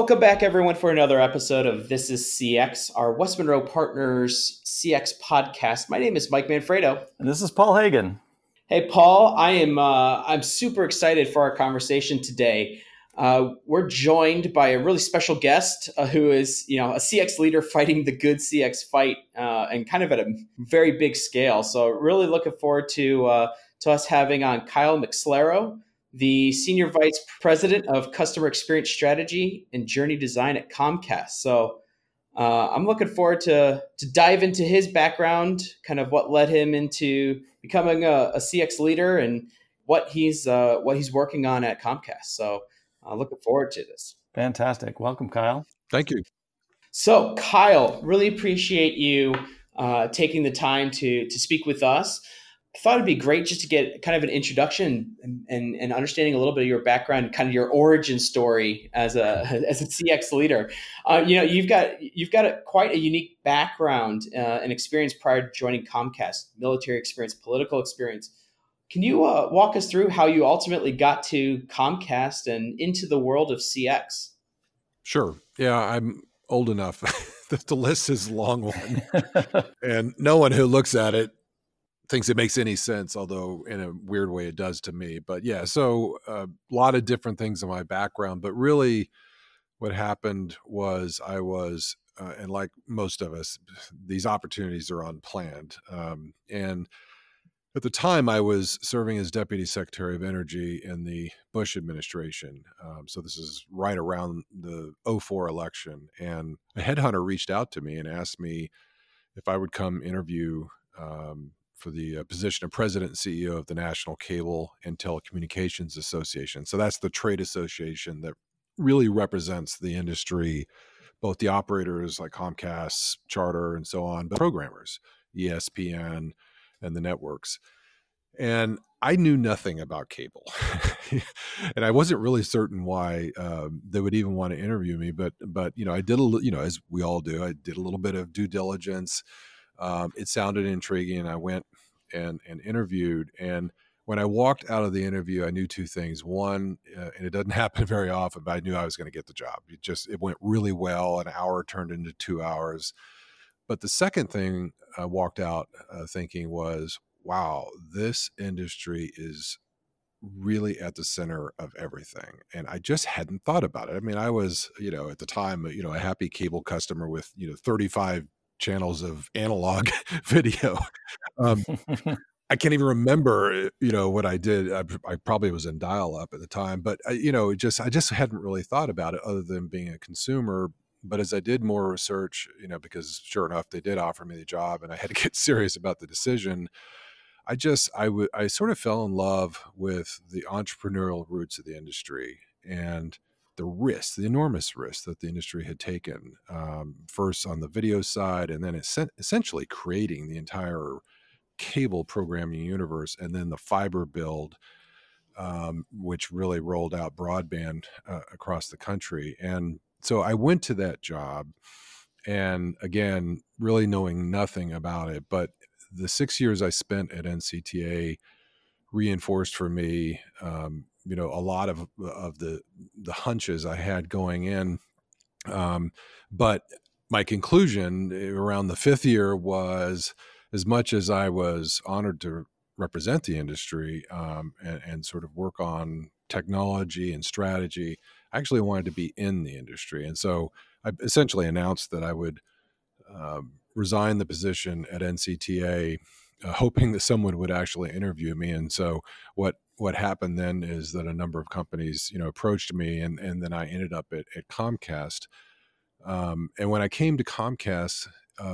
Welcome back, everyone, for another episode of This is CX, our West Monroe Partners CX podcast. My name is Mike Manfredo. And this is Paul Hagen. Hey, Paul, I'm super excited for our conversation today. We're joined by a really special guest who is, a CX leader fighting the good CX fight and kind of at a very big scale. So really looking forward to us having on Kyle McSlero, the Senior Vice President of Customer Experience Strategy and Journey Design at Comcast. So I'm looking forward to dive into his background, kind of what led him into becoming a CX leader and what he's working on at Comcast. So looking forward to this. Fantastic. Welcome, Kyle. Thank you. So Kyle, really appreciate you taking the time to speak with us. I thought it'd be great just to get kind of an introduction and understanding a little bit of your background, kind of your origin story as a CX leader. You've got quite a unique background and experience prior to joining Comcast, military experience, political experience. Can you walk us through how you ultimately got to Comcast and into the world of CX? Sure. Yeah, I'm old enough that the list is a long one, and no one who looks at it thinks it makes any sense, although in a weird way it does to me. But yeah, so a lot of different things in my background, but really what happened was I was, and like most of us, these opportunities are unplanned. And at the time I was serving as Deputy Secretary of Energy in the Bush administration. So this is right around the 2004 election. And a headhunter reached out to me and asked me if I would come interview for the position of President and CEO of the National Cable and Telecommunications Association. So that's the trade association that really represents the industry, both the operators like Comcast, Charter, and so on, but programmers, ESPN, and the networks. And I knew nothing about cable. And I wasn't really certain why they would even want to interview me, but I did as we all do, I did a little bit of due diligence. It sounded intriguing, and I went and interviewed. And when I walked out of the interview, I knew two things. One, and it doesn't happen very often, but I knew I was going to get the job. It went really well. An hour turned into 2 hours. But the second thing I walked out thinking was, wow, this industry is really at the center of everything. And I just hadn't thought about it. I mean, I was, at the time, a happy cable customer with, 35 channels of analog video. I can't even remember, what I did. I probably was in dial-up at the time, but I just hadn't really thought about it other than being a consumer. But as I did more research, because sure enough, they did offer me the job, and I had to get serious about the decision. I sort of fell in love with the entrepreneurial roots of the industry and the enormous risk that the industry had taken, first on the video side, and then essentially creating the entire cable programming universe, and then the fiber build, which really rolled out broadband across the country. And so I went to that job, and again, really knowing nothing about it, but the 6 years I spent at NCTA reinforced for me, a lot of the hunches I had going in. But my conclusion around the fifth year was, as much as I was honored to represent the industry and sort of work on technology and strategy, I actually wanted to be in the industry. And so I essentially announced that I would resign the position at NCTA, hoping that someone would actually interview me. And so what happened then is that a number of companies, approached me, and then I ended up at Comcast. And when I came to Comcast,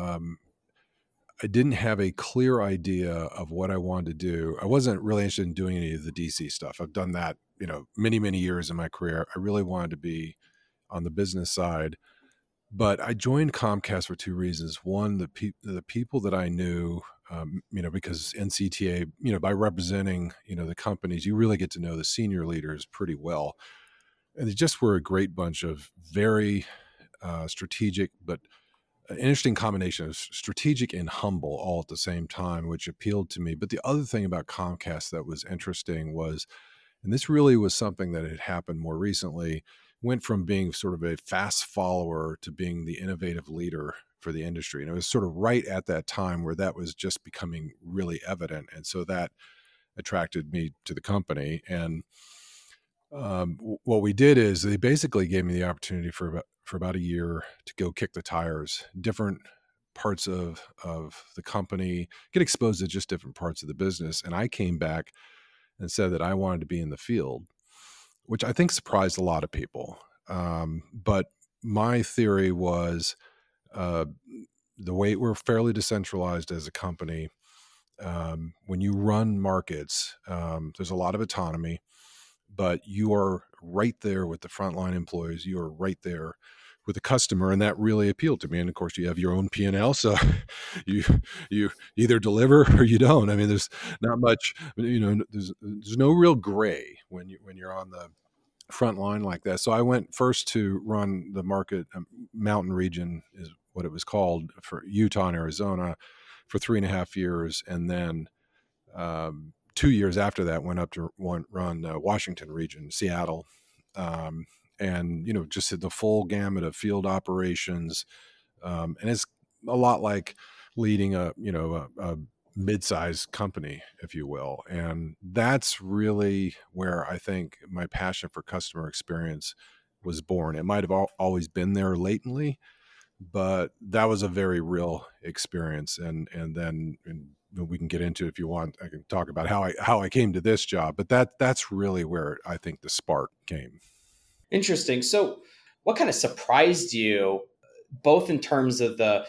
I didn't have a clear idea of what I wanted to do. I wasn't really interested in doing any of the DC stuff. I've done that, many, many years in my career. I really wanted to be on the business side. But I joined Comcast for two reasons. One, the people that I knew, because NCTA, by representing, the companies, you really get to know the senior leaders pretty well. And they just were a great bunch of very strategic, but an interesting combination of strategic and humble all at the same time, which appealed to me. But the other thing about Comcast that was interesting was, and this really was something that had happened more recently, went from being sort of a fast follower to being the innovative leader for the industry. And it was sort of right at that time where that was just becoming really evident. And so that attracted me to the company. And what we did is they basically gave me the opportunity for about a year to go kick the tires, different parts of the company, get exposed to just different parts of the business. And I came back and said that I wanted to be in the field, which I think surprised a lot of people. But my theory was the way we're fairly decentralized as a company. When you run markets, there's a lot of autonomy, but you are right there with the frontline employees. You are right there with the customer, and that really appealed to me. And of course, you have your own P&L, so you either deliver or you don't. I mean, there's not much, there's no real gray when you're on the front line like that. So I went first to run the market, mountain region is what it was called, for Utah and Arizona for 3.5 years, and then 2 years after that went up to run Washington region, Seattle, and just did the full gamut of field operations, and it's a lot like leading a mid-sized company, if you will. And that's really where I think my passion for customer experience was born. It might have always been there latently, but that was a very real experience. And then we can get into, if you want, I can talk about how I came to this job, but that's really where I think the spark came. Interesting. So what kind of surprised you, both in terms of the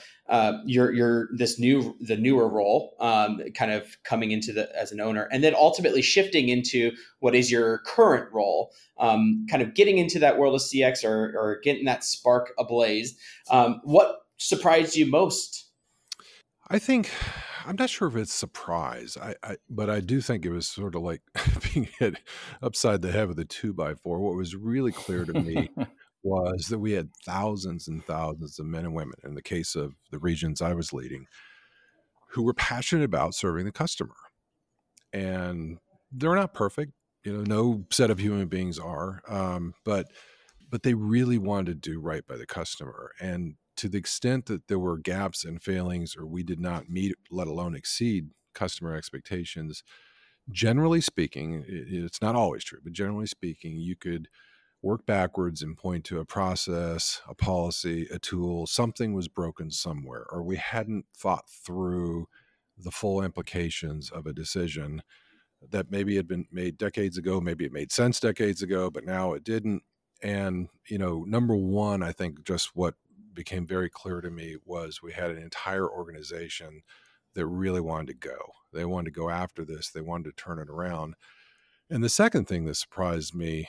the newer role, kind of coming into as an owner, and then ultimately shifting into what is your current role, kind of getting into that world of CX or getting that spark ablaze. What surprised you most? I think, I'm not sure if it's surprise, but I do think it was sort of like being hit upside the head with a 2x4. What was really clear to me was that we had thousands and thousands of men and women, in the case of the regions I was leading, who were passionate about serving the customer. And they're not perfect, no set of human beings are, but they really wanted to do right by the customer. And to the extent that there were gaps and failings, or we did not meet, let alone exceed, customer expectations, generally speaking, it's not always true, but generally speaking, you could work backwards and point to a process, a policy, a tool. Something was broken somewhere, or we hadn't thought through the full implications of a decision that maybe had been made decades ago. Maybe it made sense decades ago, but now it didn't. And, number one, I think just what became very clear to me was we had an entire organization that really wanted to go. They wanted to go after this. They wanted to turn it around. And the second thing that surprised me,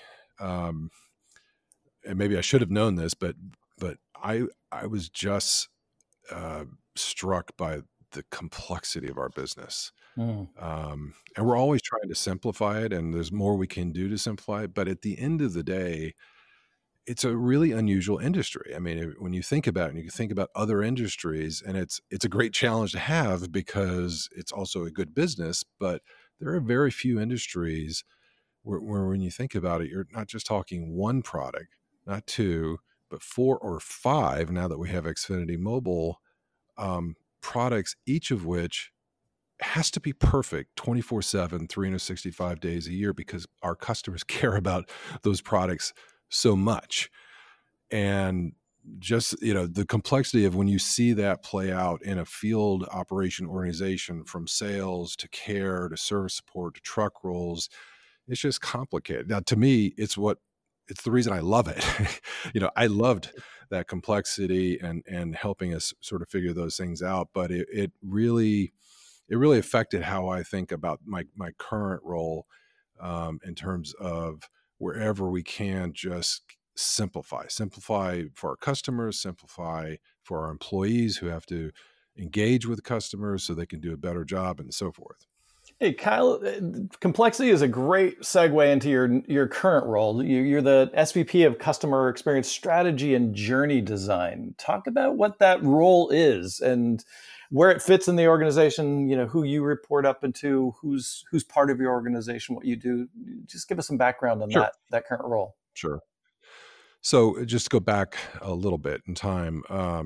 and maybe I should have known this, but I was just struck by the complexity of our business. And we're always trying to simplify it, and there's more we can do to simplify it. But at the end of the day, it's a really unusual industry. I mean, when you think about it, and you think about other industries, and it's a great challenge to have because it's also a good business, but there are very few industries where when you think about it, you're not just talking one product, not two, but 4 or 5, now that we have Xfinity Mobile, products, each of which has to be perfect 24/7, 365 days a year, because our customers care about those products so much. And just, the complexity of when you see that play out in a field operation organization, from sales to care to service support to truck rolls, it's just complicated. Now, to me, it's the reason I love it. I loved that complexity and helping us sort of figure those things out. But it really affected how I think about my current role, in terms of wherever we can just simplify for our customers, simplify for our employees who have to engage with customers so they can do a better job, and so forth. Hey, Kyle, complexity is a great segue into your current role. You're the SVP of Customer Experience Strategy and Journey Design. Talk about what that role is and where it fits in the organization, who you report up into, who's part of your organization, what you do. Just give us some background on Sure. that current role. Sure. So just to go back a little bit in time,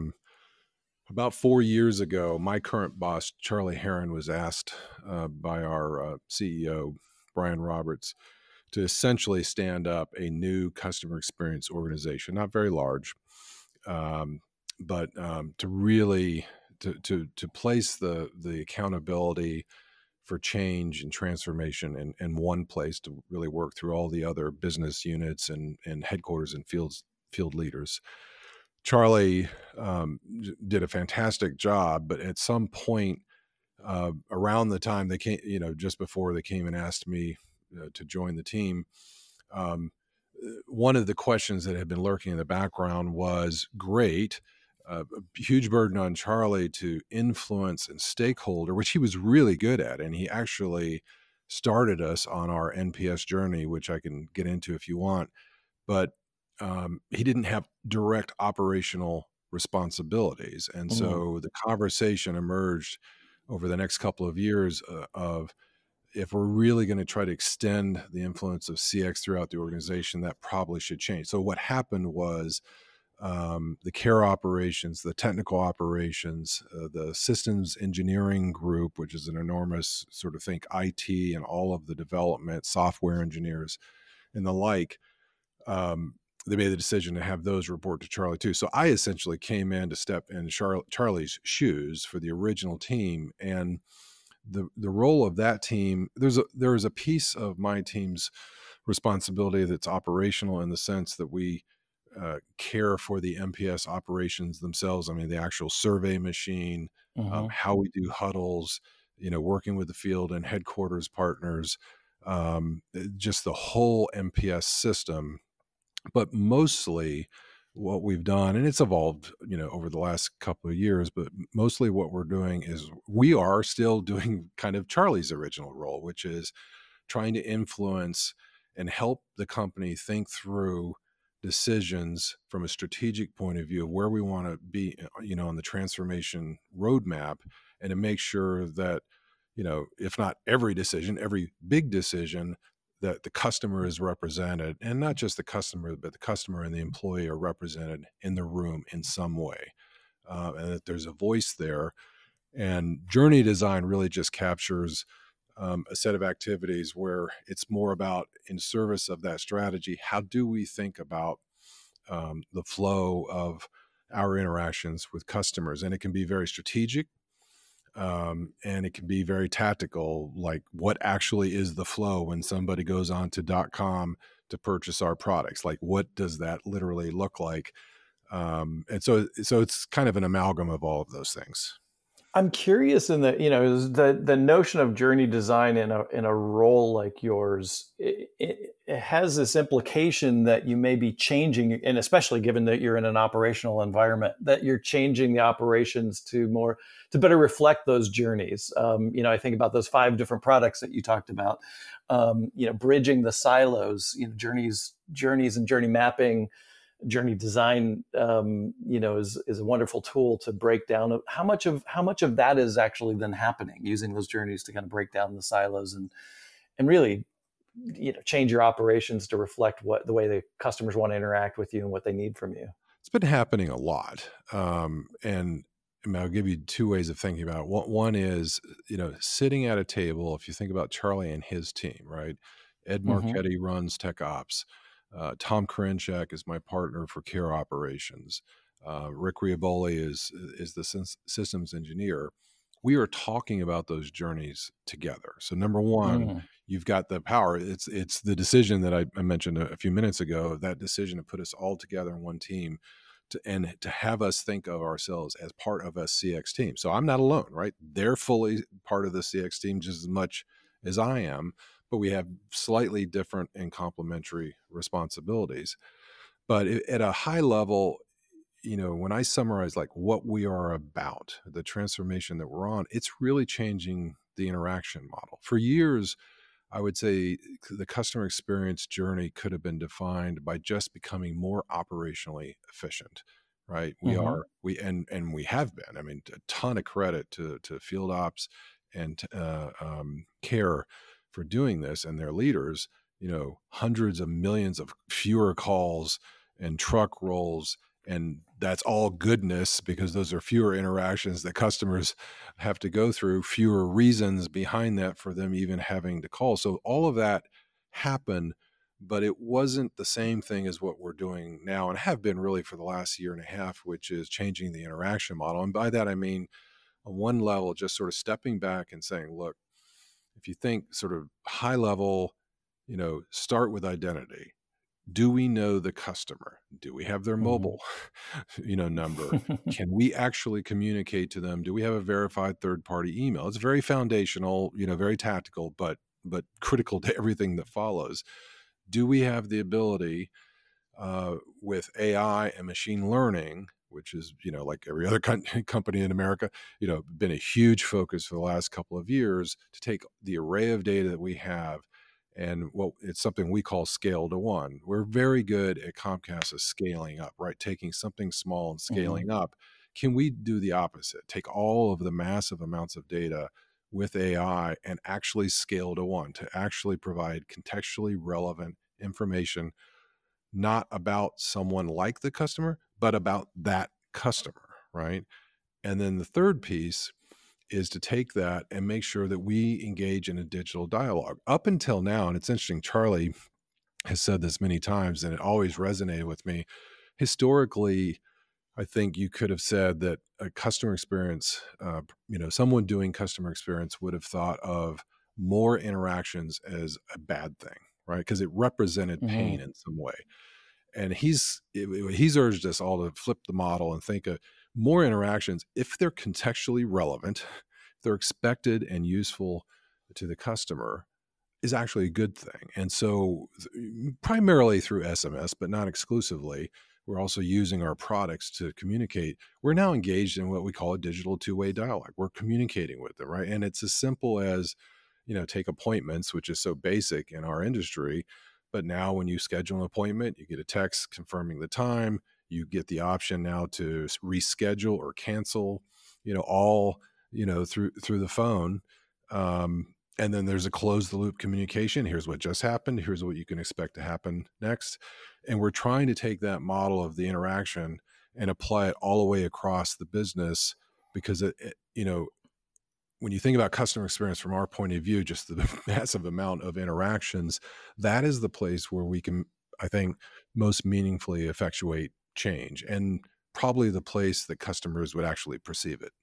about 4 years ago, my current boss, Charlie Heron, was asked by our CEO, Brian Roberts, to essentially stand up a new customer experience organization, not very large, um, but to really to place the accountability for change and transformation in one place to really work through all the other business units and headquarters and field leaders. Charlie did a fantastic job, but at some point around the time they came, just before they came and asked me to join the team, um, one of the questions that had been lurking in the background was, great, a huge burden on Charlie to influence and stakeholder, which he was really good at. And he actually started us on our NPS journey, which I can get into if you want. But he didn't have direct operational responsibilities. And so the conversation emerged over the next couple of years of, if we're really going to try to extend the influence of CX throughout the organization, that probably should change. So what happened was the care operations, the technical operations, the systems engineering group, which is an enormous sort of think IT and all of the development, software engineers and the like, they made the decision to have those report to Charlie too. So I essentially came in to step in Charlie's shoes for the original team. And the role of that team, there is a piece of my team's responsibility that's operational in the sense that we care for the MPS operations themselves. I mean, the actual survey machine, how we do huddles, working with the field and headquarters partners, just the whole MPS system. But mostly what we've done, and it's evolved, over the last couple of years, but mostly what we're doing is we are still doing kind of Charlie's original role, which is trying to influence and help the company think through decisions from a strategic point of view of where we want to be, on the transformation roadmap, and to make sure that, if not every decision, every big decision, that the customer is represented, and not just the customer, but the customer and the employee are represented in the room in some way, and that there's a voice there. And journey design really just captures a set of activities where it's more about, in service of that strategy, how do we think about the flow of our interactions with customers? And it can be very strategic, and it can be very tactical, like what actually is the flow when somebody goes on to .com to purchase our products? Like, what does that literally look like? And so it's kind of an amalgam of all of those things. I'm curious in the notion of journey design in a role like yours. It has this implication that you may be changing, and especially given that you're in an operational environment, that you're changing the operations to better reflect those journeys. I think about those 5 different products that you talked about. Bridging the silos, journeys and journey mapping. Journey design, is a wonderful tool to break down how much of that is actually then happening, using those journeys to kind of break down the silos and really, change your operations to reflect the way the customers want to interact with you and what they need from you. It's been happening a lot, and I'll give you 2 ways of thinking about it. One is, sitting at a table. If you think about Charlie and his team, right? Ed Marchetti runs Tech Ops. Tom Karinchak is my partner for care operations. Rick Riaboli is the systems engineer. We are talking about those journeys together. So number one, you've got the power. It's the decision that I mentioned a few minutes ago, that decision to put us all together in one team and to have us think of ourselves as part of a CX team. So I'm not alone, right? They're fully part of the CX team just as much as I am, but we have slightly different and complementary responsibilities. But at a high level, when I summarize like what we are about, the transformation that we're on, it's really changing the interaction model. For years, I would say the customer experience journey could have been defined by just becoming more operationally efficient, right? We have been. I mean, a ton of credit to field ops and care for doing this, and their leaders, hundreds of millions of fewer calls and truck rolls. And that's all goodness because those are fewer interactions that customers have to go through, fewer reasons behind that for them even having to call. So all of that happened, but it wasn't the same thing as what we're doing now and have been really for the last year and a half, which is changing the interaction model. And by that, I mean, on one level, just sort of stepping back and saying, look, if you think sort of high level, start with identity. Do we know the customer? Do we have their mobile, number? Can we actually communicate to them? Do we have a verified third-party email? It's very foundational, very tactical, but critical to everything that follows. Do we have the ability with AI and machine learning, which is, like every other company in America, been a huge focus for the last couple of years to take the array of data that we have. And it's something we call scale to one. We're very good at Comcast of scaling up, right? Taking something small and scaling up. Can we do the opposite? Take all of the massive amounts of data with AI and actually scale to one to actually provide contextually relevant information, not about someone like the customer, but about that customer, right? And then the third piece is to take that and make sure that we engage in a digital dialogue. Up until now, and it's interesting, Charlie has said this many times, and it always resonated with me. Historically, I think you could have said that a customer experience, someone doing customer experience would have thought of more interactions as a bad thing, right? Because it represented pain in some way. And he's urged us all to flip the model and think of more interactions, if they're contextually relevant, if they're expected and useful to the customer, is actually a good thing. And so primarily through SMS, but not exclusively, we're also using our products to communicate. We're now engaged in what we call a digital two-way dialogue. We're communicating with them, right? And it's as simple as, take appointments, which is so basic in our industry. But now when you schedule an appointment, you get a text confirming the time. You get the option now to reschedule or cancel, all, through the phone. And then there's a close the loop communication. Here's what just happened. Here's what you can expect to happen next. And we're trying to take that model of the interaction and apply it all the way across the business because when you think about customer experience from our point of view, just the massive amount of interactions, that is the place where we can, I think, most meaningfully effectuate change, and probably the place that customers would actually perceive it.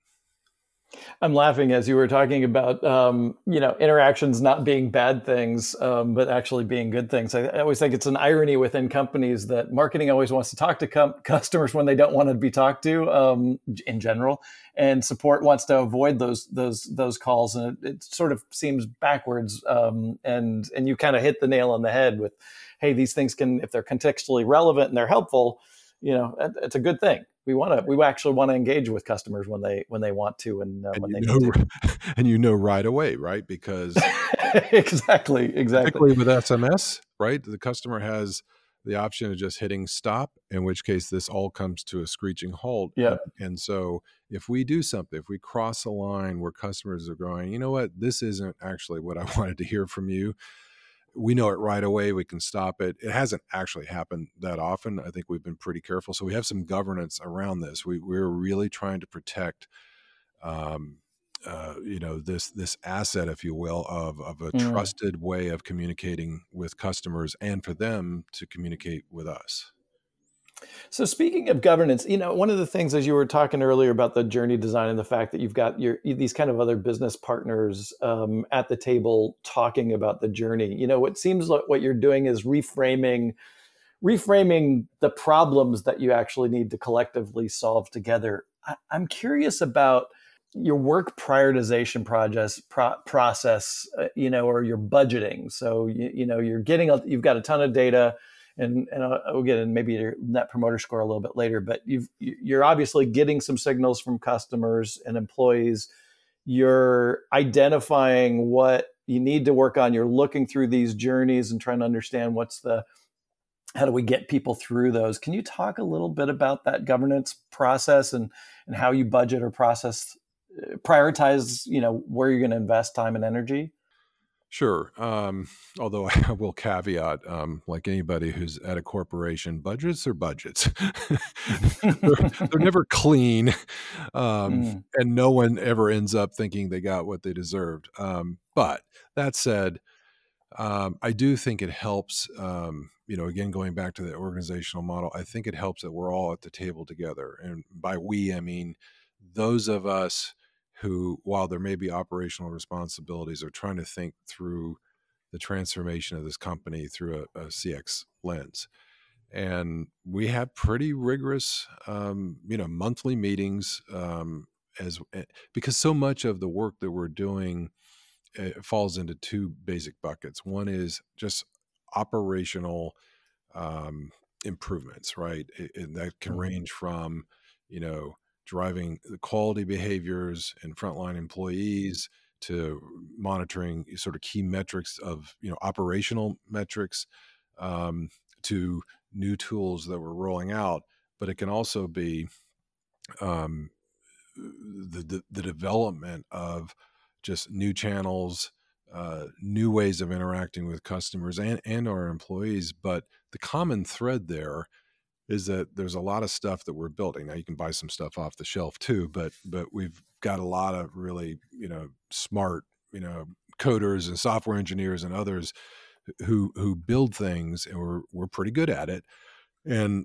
I'm laughing as you were talking about, interactions not being bad things, but actually being good things. I always think it's an irony within companies that marketing always wants to talk to customers when they don't want to be talked to, in general, and support wants to avoid those calls, and it sort of seems backwards. And you kind of hit the nail on the head with, hey, these things can, if they're contextually relevant and they're helpful, it's a good thing. We actually want to engage with customers when they want to and when they need to. And right away, right? Because exactly. Particularly with SMS, right? The customer has the option of just hitting stop, in which case this all comes to a screeching halt. Yeah. And so if we do something, if we cross a line where customers are going, you know what, this isn't actually what I wanted to hear from you, we know it right away. We can stop it. It hasn't actually happened that often. I think we've been pretty careful. So we have some governance around this. We're really trying to protect, this asset, if you will, of a trusted way of communicating with customers and for them to communicate with us. So speaking of governance, one of the things, as you were talking earlier about the journey design and the fact that you've got these kind of other business partners at the table talking about the journey, what seems like what you're doing is reframing the problems that you actually need to collectively solve together. I'm curious about your work prioritization process, or your budgeting. So, you've got a ton of data. And we'll get in maybe your net promoter score a little bit later, but you're obviously getting some signals from customers and employees. You're identifying what you need to work on. You're looking through these journeys and trying to understand how do we get people through those. Can you talk a little bit about that governance process and how you budget or prioritize, where you're going to invest time and energy? Sure. Although I will caveat, like anybody who's at a corporation, budgets are budgets. They're never clean, Mm. and no one ever ends up thinking they got what they deserved. But that said, I do think it helps. Again, going back to the organizational model, I think it helps that we're all at the table together. And by we, I mean those of us who, while there may be operational responsibilities, are trying to think through the transformation of this company through a CX lens. And we have pretty rigorous, monthly meetings, because so much of the work that we're doing falls into two basic buckets. One is just operational improvements, right? And that can Mhm. range from, you know, driving the quality behaviors in frontline employees to monitoring sort of key metrics of, operational metrics, um, to new tools that we're rolling out. But it can also be um, the development of just new channels, new ways of interacting with customers and our employees. But the common thread there is that there's a lot of stuff that we're building. Now you can buy some stuff off the shelf too, but we've got a lot of really, smart, coders and software engineers and others who build things, and we're pretty good at it. And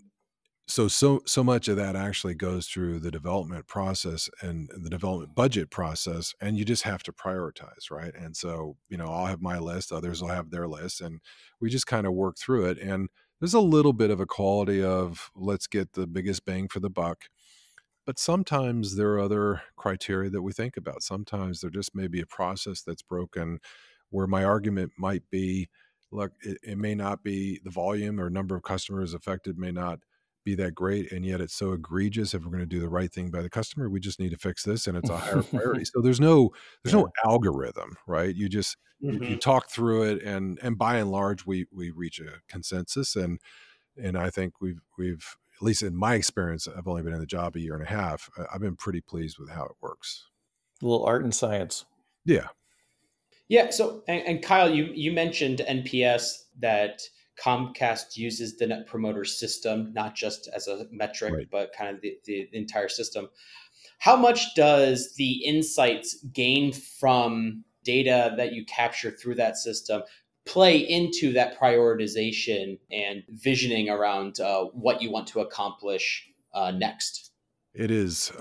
so much of that actually goes through the development process and the development budget process, and you just have to prioritize, right? And so, I'll have my list, others will have their list, and we just kind of work through it. And there's a little bit of a quality of let's get the biggest bang for the buck. But sometimes there are other criteria that we think about. Sometimes there just may be a process that's broken, where my argument might be, look, it may not be the volume or number of customers affected may not be that great, and yet it's so egregious. If we're going to do the right thing by the customer, we just need to fix this, and it's a higher priority. So there's no Yeah. algorithm, right? You Mhm. talk through it, and by and large, we reach a consensus. And I think we've at least in my experience, I've only been in the job a year and a half. I've been pretty pleased with how it works. A little art and science. Yeah, Yeah. So, and Kyle, you mentioned NPS, that Comcast uses the Net Promoter System not just as a metric, right. but kind of the entire system. How much does the insights gained from data that you capture through that system play into that prioritization and visioning around what you want to accomplish next? It is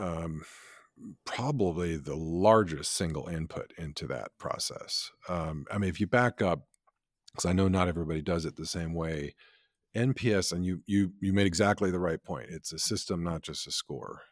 probably the largest single input into that process. I mean, if you back up, because I know not everybody does it the same way. NPS, and you made exactly the right point. It's a system, not just a score.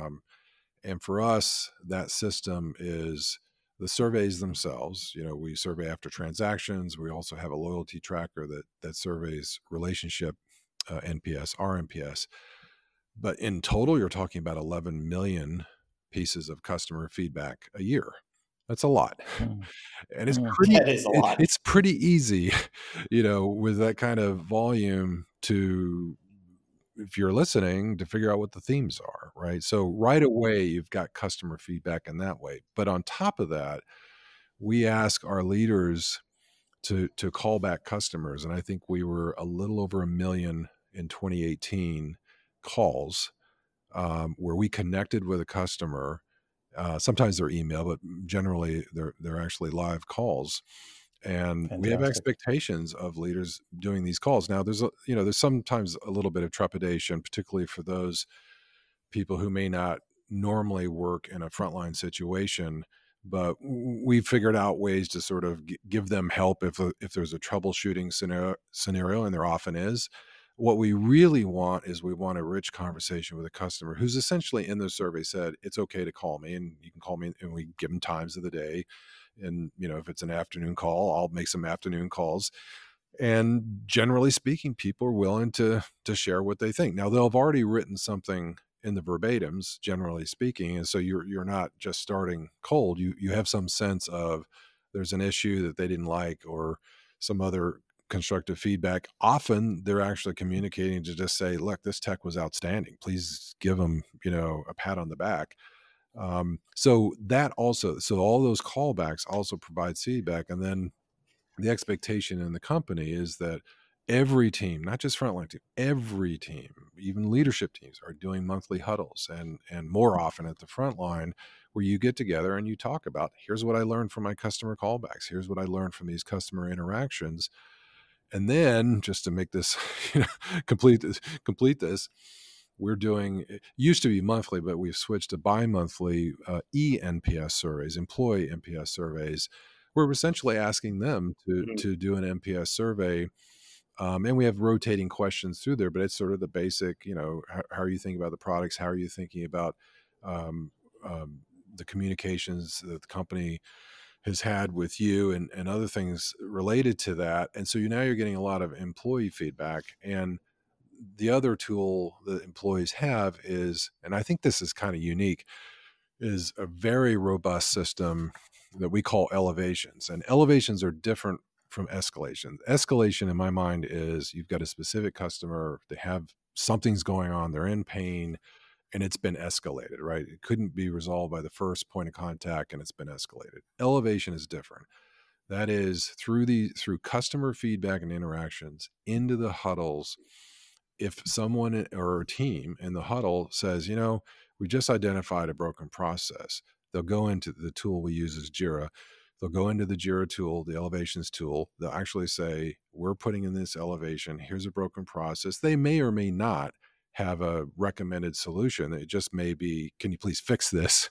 And for us, that system is the surveys themselves. We survey after transactions. We also have a loyalty tracker that surveys relationship NPS, RMPS. But in total, you're talking about 11 million pieces of customer feedback a year. That's a lot. Mm. And it's Mm. pretty That is a lot. it's pretty easy, with that kind of volume to, if you're listening, to figure out what the themes are, right? So right away, you've got customer feedback in that way. But on top of that, we ask our leaders to call back customers, and I think we were a little over 1 million in 2018 calls, where we connected with a customer. Sometimes they're email, but generally they're actually live calls. And we have Fantastic. expectations of leaders doing these calls. Now, there's sometimes a little bit of trepidation, particularly for those people who may not normally work in a frontline situation. But we figured out ways to sort of give them help if there's a troubleshooting scenario, and there often is. What we really want is we want a rich conversation with a customer who's essentially in the survey said, it's okay to call me, and you can call me, and we give them times of the day. And, if it's an afternoon call, I'll make some afternoon calls. And generally speaking, people are willing to share what they think. Now, they'll have already written something in the verbatims, generally speaking. And so you're not just starting cold. You have some sense of there's an issue that they didn't like, or some other constructive feedback. Often they're actually communicating to just say, look, this tech was outstanding. Please give them, a pat on the back. So all those callbacks also provide feedback. And then the expectation in the company is that every team, not just frontline team, every team, even leadership teams, are doing monthly huddles, and more often at the front line, where you get together and you talk about, here's what I learned from my customer callbacks, here's what I learned from these customer interactions. And then, just to make this, complete this, we're doing, it used to be monthly, but we've switched to bi-monthly eNPS surveys, employee NPS surveys. We're essentially asking them to do an NPS survey. And we have rotating questions through there, but it's sort of the basic, how are you thinking about the products? How are you thinking about um, the communications that the company has had with you, and other things related to that. And so now you're getting a lot of employee feedback. And the other tool that employees have is, and I think this is kind of unique, is a very robust system that we call elevations. And elevations are different from escalation. Escalation, in my mind, is you've got a specific customer, they have something's going on, they're in pain, and it's been escalated, right? It couldn't be resolved by the first point of contact, and it's been escalated. Elevation is different. That is through customer feedback and interactions into the huddles. If someone or a team in the huddle says, we just identified a broken process, they'll go into the tool we use as Jira. They'll go into the Jira tool, the elevations tool. They'll actually say, we're putting in this elevation. Here's a broken process. They may or may not have a recommended solution. It just may be, can you please fix this?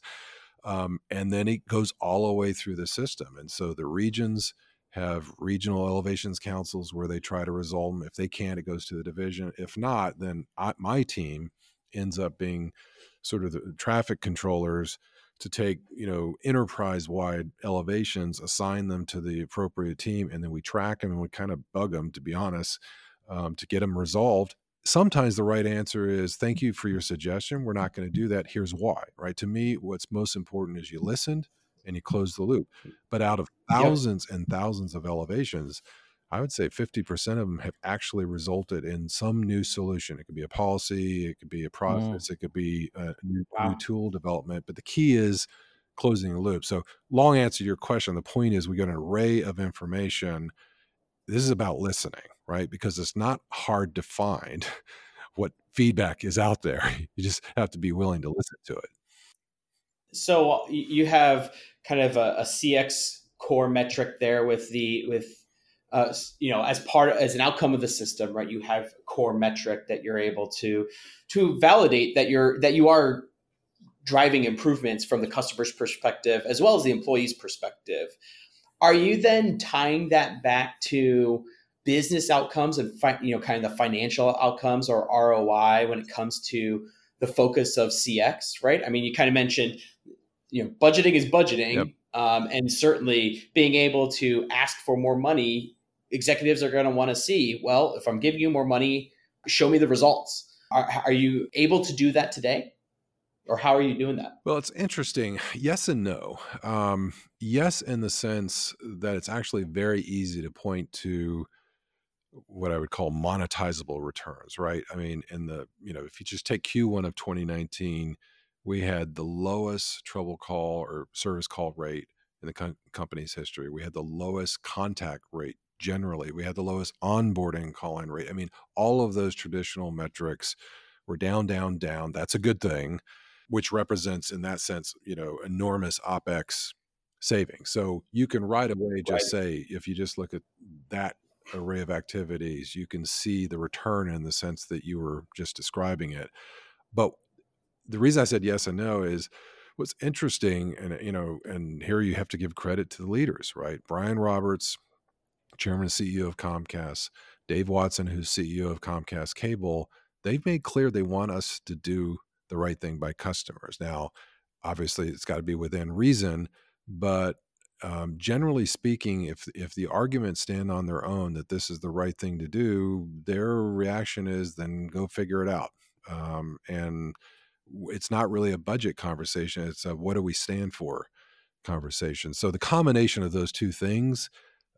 And then it goes all the way through the system. And so the regions have regional elevations councils where they try to resolve them. If they can't, it goes to the division. If not, then my team ends up being sort of the traffic controllers to take, enterprise-wide elevations, assign them to the appropriate team, and then we track them and we kind of bug them, to be honest, to get them resolved. Sometimes the right answer is, thank you for your suggestion. We're not going to do that. Here's why, right? To me, what's most important is you listened and you closed the loop. But out of thousands and thousands of elevations, I would say 50% of them have actually resulted in some new solution. It could be a policy, it could be a process, it could be a new tool development. But the key is closing the loop. So long answer to your question. The point is, we got an array of information. This is about listening, right? Because it's not hard to find what feedback is out there. You just have to be willing to listen to it. So you have kind of a CX core metric there with as an outcome of the system, right? You have a core metric that you're able to validate that you are driving improvements from the customer's perspective as well as the employee's perspective. Are you then tying that back to business outcomes and kind of the financial outcomes or ROI when it comes to the focus of CX, right? I mean, you kind of mentioned, budgeting is budgeting. Yep. And certainly being able to ask for more money, executives are going to want to see, well, if I'm giving you more money, show me the results. Are you able to do that today? Or how are you doing that? Well, it's interesting. Yes and no. Yes, in the sense that it's actually very easy to point to what I would call monetizable returns, right? I mean, if you just take Q1 of 2019, we had the lowest trouble call or service call rate in the company's history. We had the lowest contact rate generally. We had the lowest onboarding call-in rate. I mean, all of those traditional metrics were down. That's a good thing, which represents, in that sense, enormous OpEx savings. So you can right away just say, if you just look at that array of activities, you can see the return in the sense that you were just describing it. But the reason I said yes and no is what's interesting, and here you have to give credit to the leaders, right? Brian Roberts, Chairman and CEO of Comcast, Dave Watson, who's CEO of Comcast Cable, they've made clear they want us to do the right thing by customers. Now, obviously, it's got to be within reason, but generally speaking, if the arguments stand on their own that this is the right thing to do, their reaction is then go figure it out. And it's not really a budget conversation. It's a what do we stand for conversation. So the combination of those two things,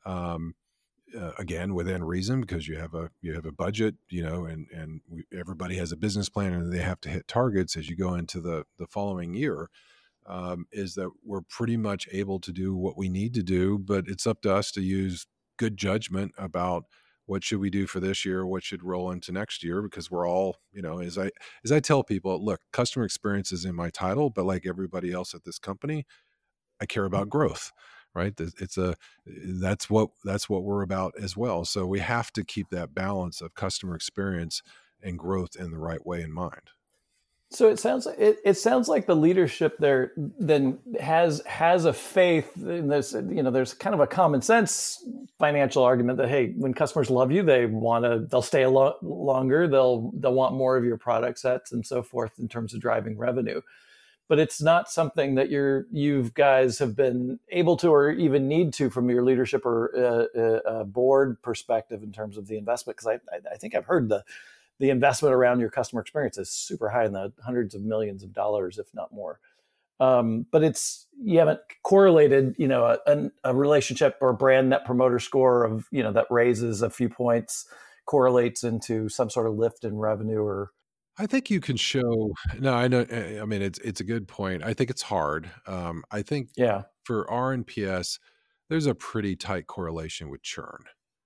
again, within reason, because you have a budget, and everybody has a business plan and they have to hit targets as you go into the following year, is that we're pretty much able to do what we need to do, but it's up to us to use good judgment about what should we do for this year, what should roll into next year, because we're all, as I tell people, look, customer experience is in my title, but like everybody else at this company, I care about growth, right? That's what we're about as well. So we have to keep that balance of customer experience and growth in the right way in mind. So it sounds like the leadership there then has a faith in this. There's kind of a common sense financial argument that, hey, when customers love you, they'll stay longer, they'll want more of your product sets and so forth in terms of driving revenue. But it's not something that you guys have been able to or even need to from your leadership or board perspective in terms of the investment. Because I think I've heard the investment around your customer experience is super high in the hundreds of millions of dollars, if not more. But you haven't correlated, a relationship or brand net promoter score of, that raises a few points correlates into some sort of lift in revenue or. I think you can show. No, I know. I mean, it's a good point. I think it's hard. I think for RNPS, there's a pretty tight correlation with churn.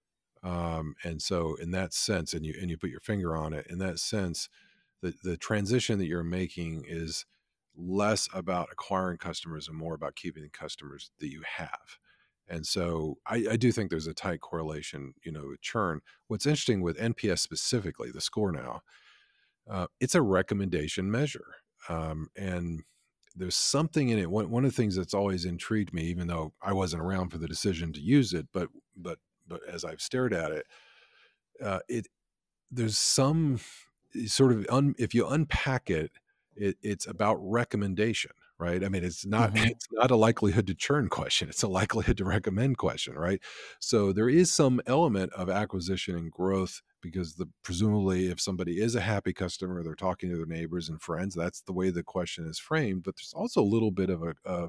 And so in that sense, and you put your finger on it, in that sense, the transition that you're making is less about acquiring customers and more about keeping the customers that you have. And so I do think there's a tight correlation, with churn. What's interesting with NPS specifically, the score now, it's a recommendation measure. And there's something in it. One of the things that's always intrigued me, even though I wasn't around for the decision to use it, but as I've stared at it, there's some sort of if you unpack it's about recommendation, right? I mean, it's not a likelihood to churn question; it's a likelihood to recommend question, right? So there is some element of acquisition and growth because presumably, if somebody is a happy customer, they're talking to their neighbors and friends. That's the way the question is framed. But there's also a little bit of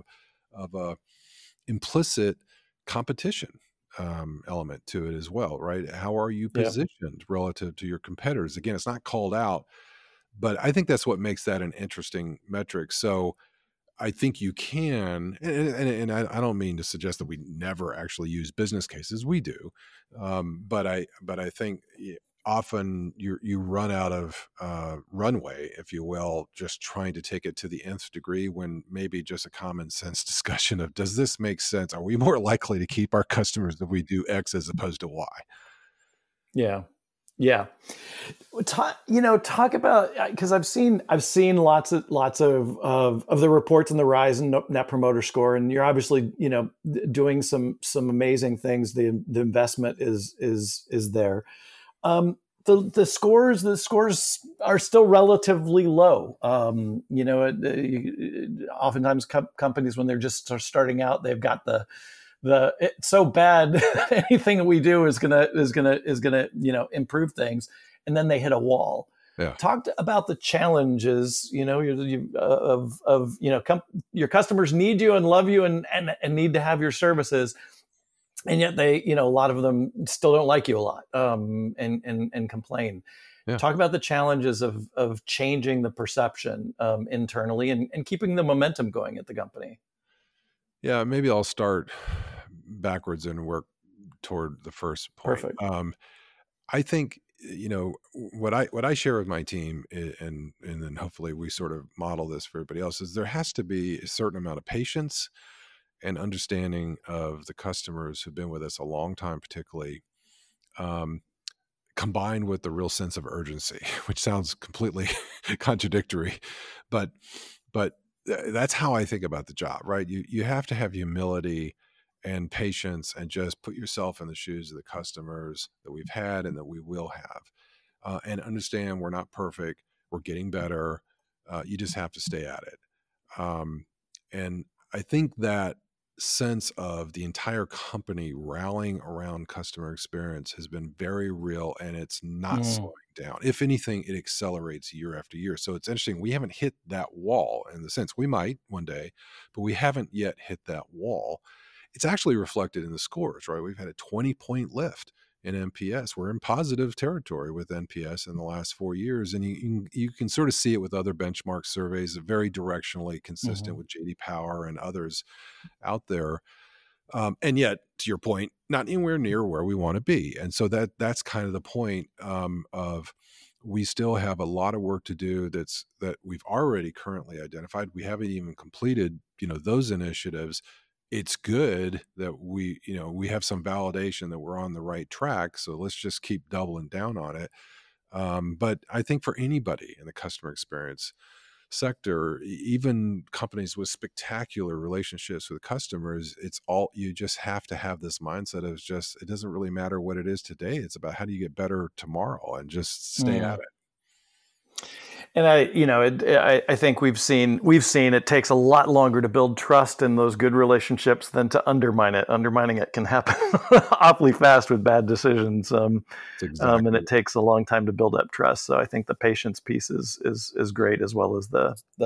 a implicit competition element to it as well, right? How are you positioned relative to your competitors? Again, it's not called out, but I think that's what makes that an interesting metric. So I think you can, and I don't mean to suggest that we never actually use business cases. We do, but I think often you run out of runway, if you will, just trying to take it to the nth degree when maybe just a common sense discussion of, does this make sense? Are we more likely to keep our customers if we do X as opposed to Y? Yeah. Talk about, because I've seen lots of the reports on the rise in Net Promoter Score, and you're obviously, doing some amazing things. The investment is there. The scores are still relatively low. Oftentimes companies, when they're just starting out, they've got it's so bad anything that we do is gonna improve things, and then they hit a wall. Talk about the challenges of your customers need you and love you and need to have your services, and yet they a lot of them still don't like you a lot and complain. Talk about the challenges of changing the perception internally and keeping the momentum going at the company. Yeah, maybe I'll start backwards and work toward the first point. Perfect. I think what I share with my team, and then hopefully we sort of model this for everybody else, is there has to be a certain amount of patience and understanding of the customers who've been with us a long time, particularly, combined with the real sense of urgency, which sounds completely contradictory, but that's how I think about the job, right? You have to have humility and patience and just put yourself in the shoes of the customers that we've had and that we will have, and understand we're not perfect. We're getting better. You just have to stay at it. And I think that sense of the entire company rallying around customer experience has been very real, and it's not slowing down. If anything, it accelerates year after year. So it's interesting. We haven't hit that wall in the sense we might one day, but we haven't yet hit that wall. It's actually reflected in the scores, right? We've had a 20-point lift in NPS. We're in positive territory with NPS in the last 4 years. And you can sort of see it with other benchmark surveys, very directionally consistent with JD Power and others out there. And yet, to your point, not anywhere near where we want to be. And so that's kind of the point of we still have a lot of work to do that we've already currently identified. We haven't even completed, those initiatives. It's good that we have some validation that we're on the right track. So let's just keep doubling down on it. But I think for anybody in the customer experience sector, even companies with spectacular relationships with customers, you just have to have this mindset of just, it doesn't really matter what it is today. It's about how do you get better tomorrow and just stay at it. And I think we've seen it takes a lot longer to build trust in those good relationships than to undermine it. Undermining it can happen awfully fast with bad decisions, and it takes a long time to build up trust. So I think the patience piece is great, as well as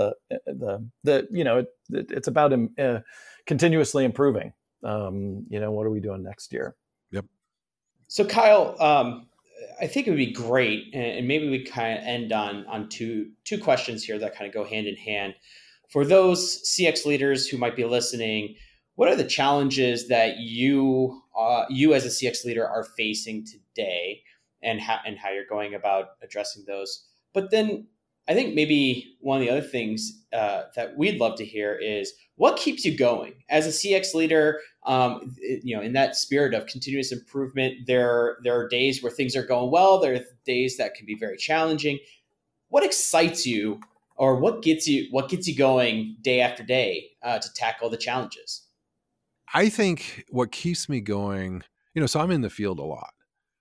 it's about continuously improving. What are we doing next year? Yep. So Kyle, I think it would be great, and maybe we kind of end on two questions here that kind of go hand in hand. For those CX leaders who might be listening, what are the challenges that you as a CX leader are facing today, and how you're going about addressing those? But then I think maybe one of the other things that we'd love to hear is what keeps you going as a CX leader. In that spirit of continuous improvement, there are days where things are going well. There are days that can be very challenging. What excites you, or what gets you going day after day to tackle the challenges? I think what keeps me going, so I'm in the field a lot.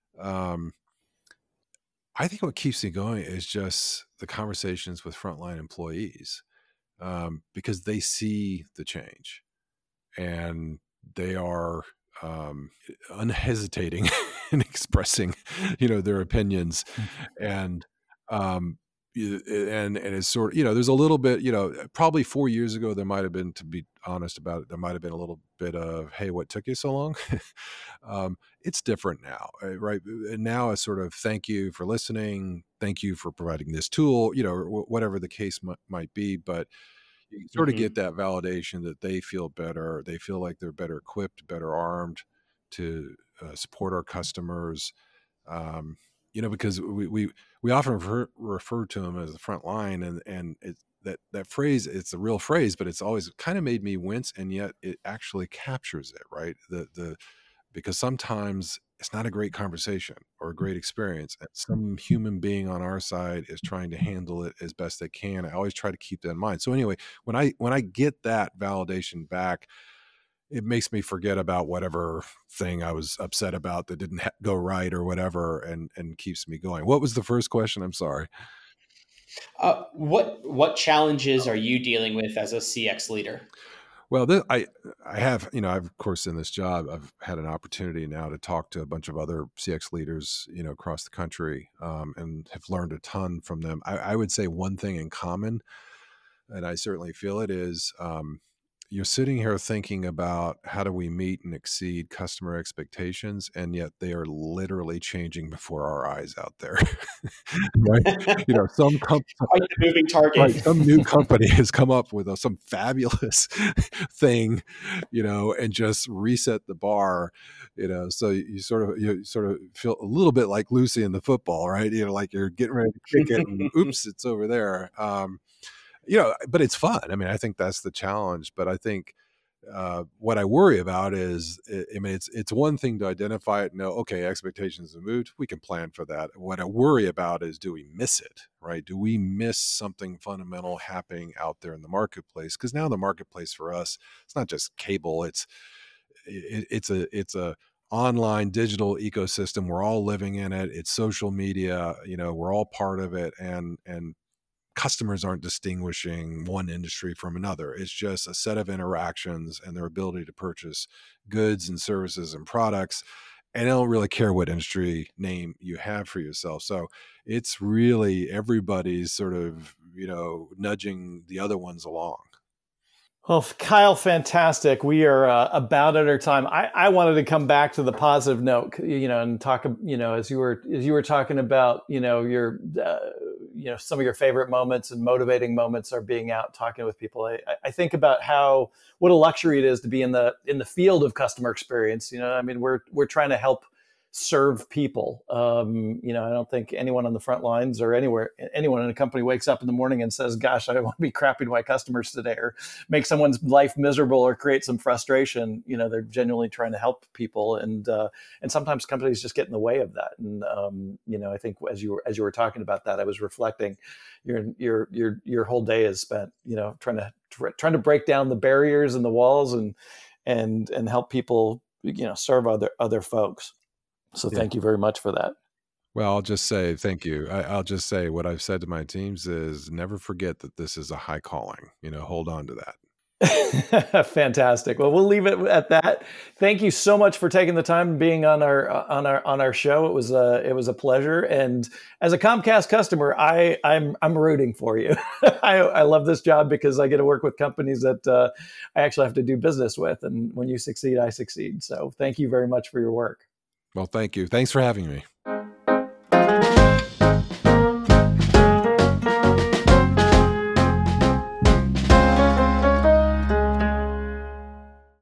I think what keeps me going is just the conversations with frontline employees, because they see the change and they are unhesitating in expressing, their opinions, and it's sort of, there's a little bit, probably 4 years ago, there might have been, to be honest about it, there might have been a little bit of, hey, what took you so long? It's different now, right? And now it's sort of, thank you for listening. Thank you for providing this tool, whatever the case might be. But you sort of get that validation that they feel better. They feel like they're better equipped, better armed to support our customers. Because we often refer to them as the front line, and that phrase, it's a real phrase, but it's always kind of made me wince, and yet it actually captures it, right? Because sometimes it's not a great conversation or a great experience, and some human being on our side is trying to handle it as best they can. I always try to keep that in mind. So anyway, when I get that validation back, it makes me forget about whatever thing I was upset about that didn't go right or whatever, and keeps me going. What was the first question? I'm sorry. What challenges are you dealing with as a CX leader? Well, I have, I've, of course, in this job, I've had an opportunity now to talk to a bunch of other CX leaders, across the country, and have learned a ton from them. I would say one thing in common, and I certainly feel it, is you're sitting here thinking about how do we meet and exceed customer expectations, and yet they are literally changing before our eyes out there. Right? Some quite the moving target. Right, some new company has come up with some fabulous thing, and just reset the bar. So you sort of feel a little bit like Lucy in the football, right? Like you're getting ready to kick it, and oops, it's over there. But it's fun. I mean, I think that's the challenge. But I think what I worry about is, it's one thing to identify it and know, okay, expectations have moved. We can plan for that. What I worry about is, do we miss it, right? Do we miss something fundamental happening out there in the marketplace? Because now the marketplace for us, it's not just cable. It's a online digital ecosystem. We're all living in it. It's social media. We're all part of it, and customers aren't distinguishing one industry from another. It's just a set of interactions and their ability to purchase goods and services and products. And they don't really care what industry name you have for yourself. So it's really everybody's sort of, nudging the other ones along. Well, Kyle, fantastic. We are about at our time. I wanted to come back to the positive note, and talk, as you were talking about, some of your favorite moments and motivating moments are being out talking with people. I think about what a luxury it is to be in the field of customer experience. I mean, we're trying to help serve people. I don't think anyone on the front lines or anyone in a company wakes up in the morning and says, gosh, I want to be crappy to my customers today, or make someone's life miserable or create some frustration. They're genuinely trying to help people. And sometimes companies just get in the way of that. And, I think as you were talking about that, I was reflecting your whole day is spent, trying to break down the barriers and the walls and help people, serve other folks. So thank you very much for that. Well, I'll just say thank you. I'll just say what I've said to my teams is never forget that this is a high calling. Hold on to that. Fantastic. Well, we'll leave it at that. Thank you so much for taking the time and being on our show. It was a pleasure. And as a Comcast customer, I'm rooting for you. I love this job because I get to work with companies that I actually have to do business with. And when you succeed, I succeed. So thank you very much for your work. Well, thank you. Thanks for having me.